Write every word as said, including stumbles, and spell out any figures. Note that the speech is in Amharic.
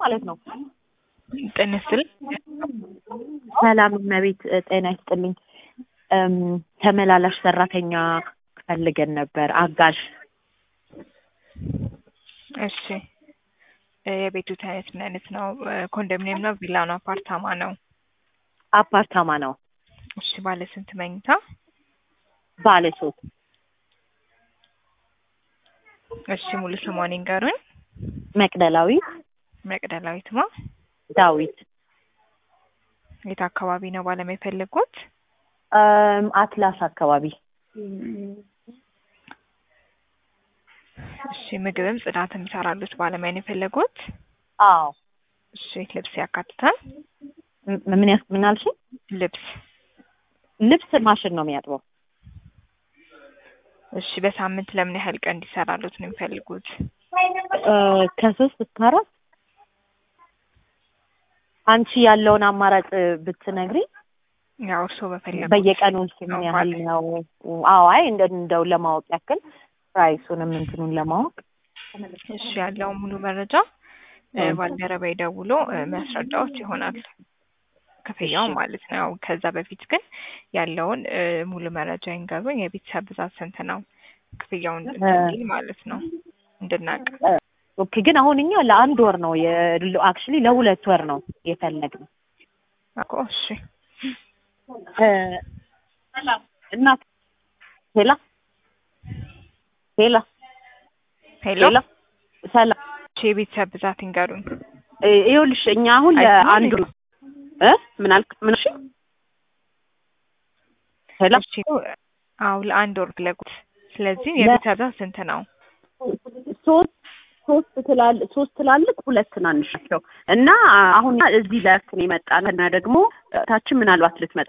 ማለት ነው። ጤና ይስጥልኝ። ሰላም መቤት ጤና ይስጥልኝ። እም ተመላላሽ ሰራተኛ ፈልገን ነበር አጋዥ። እሺ የቤቱ አይነት ምን አይነት ነው? ኮንዶሚኒየም ነው? ቪላ ነው? አፓርታማ ነው? አፓርታማ ነው። እሺ ባለ ስንት መኝታ? ባለ ሶስት። እሺ ሙሉ ስሟን ይንገሩኝ። መቅደላዊት መቅደላዊት ማ ዳዊት። የት አካባቢ ነው ባለም የፈለጉት? እም አትላስ አካባቢ። እሺ ምግብም ጽዳትም ይሰራሉት ባለሙያ ነው የፈለጉት? አዎ። እሺ ልብስ ያካትታል? ምን ያስ ምን አልሽ? ልብስ ልብስ ማሽን ነው የሚያጥበው። እሺ በሳምንት ለምን ያህል ቀን እንዲሰራሉት ነው የሚፈልጉት? እ ከሶስት እስከ አራት። አንቺ ያለውን አማራጭ ብትነግሪ። ያው እርሶ በፈለጉት በየቀኑ ምን ያህል ነው? አዎ አይ እንደ እንደው ለማወቅ ያክል ፕራይሱንም እንትኑን ለማወቅ። እሺ ያለው ሙሉ መረጃ ባልደረባዬ ደውሎ የሚያስረዳዎት ይሆናል። ክፍያው ማለት ነው። ከዛ በፊት ግን ያለውን ሙሉ መረጃ ይንገሩኝ። የቤተሰብ ብዛት ስንት ነው? ክፍያውን እንድንል ማለት ነው እንድናቅ። ኦኬ ግን አሁን እኛ ለአንድ ወር ነው አክቹሊ ለሁለት ወር ነው የፈለግነው እኮ። እሺ እ እናት ሄላ ሄላ ሄሎ ሰላም። የቤተሰብ ብዛት ይንገሩኝ። ይኸውልሽ እኛ አሁን ለአንድ ወር እ ምን አልክ? ምን እሺ ሄላ እሺ አው ለአንድ ወር ፍለጉት። ስለዚህ የቤተሰብ ብዛት ስንት ነው? ሶስት ሶስት ትላል ሶስት ትላልቅ ሁለት ትናንሽ ናቸው እና አሁን እዚህ ለእርት ነው የመጣነው እና ደግሞ ታችን ምናልባት ልትመጣ